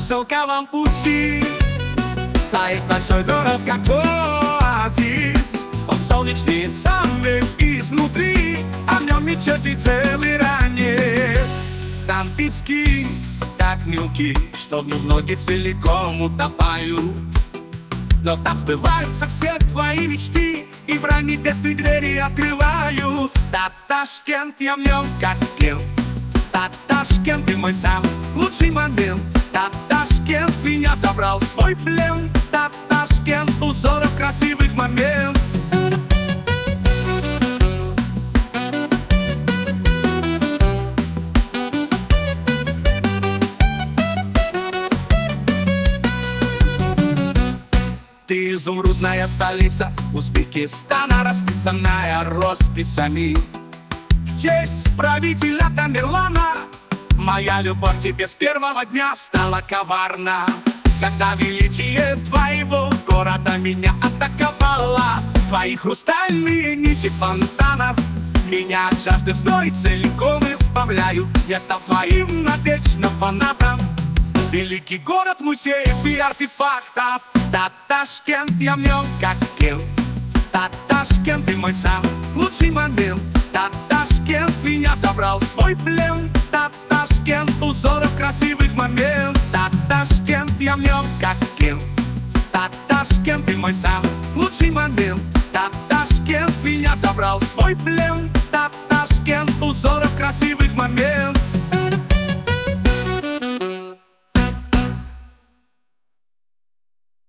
шелковом пути стоит большой город, как оазис. Он солнечный сам весь изнутри, а в нем мечети целый ранец. Там пески, как мелки, что в нем ноги целиком утопают. Но там сбываются все твои мечты, и враг небесные двери открывают. Ташкент, я в нем как Кент. Ташкент, ты мой самый лучший момент. Ташкент меня забрал в свой плен. Ташкент, узоров красивых момент. Ты изумрудная столица Узбекистана, расписанная росписями. В честь правителя Тамерлана моя любовь тебе с первого дня стала коварна. Когда величие твоего города меня атаковало, твои хрустальные нити фонтанов меня от жажды в зной целиком избавляют. Я стал твоим навечно фанатом. Великий город музеев и артефактов. Ташкент, я в нем как Кент. Ташкент, ты мой самый лучший момент. Ташкент меня забрал в свой плен. Ташкент, узоров красивых момент. Ташкент, я в нем как Кент. Ташкент, ты мой самый лучший момент. Ташкент меня забрал в свой плен. Ташкент, узоров красивых момент.